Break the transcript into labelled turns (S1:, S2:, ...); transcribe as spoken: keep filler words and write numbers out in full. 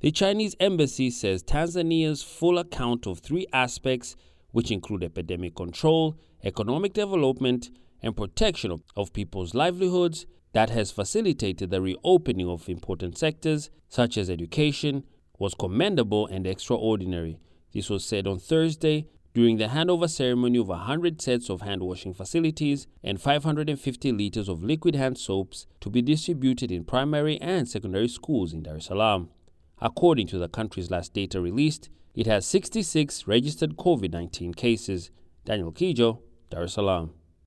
S1: The Chinese embassy says Tanzania's full account of three aspects, which include epidemic control, economic development, and protection of, of people's livelihoods, that has facilitated the reopening of important sectors such as education, was commendable and extraordinary. This was said on Thursday during the handover ceremony of one hundred sets of hand-washing facilities and five hundred fifty liters of liquid hand soaps to be distributed in primary and secondary schools in Dar es Salaam. According to the country's last data released, it has sixty-six registered COVID nineteen cases. Daniel Kijo, Dar es Salaam.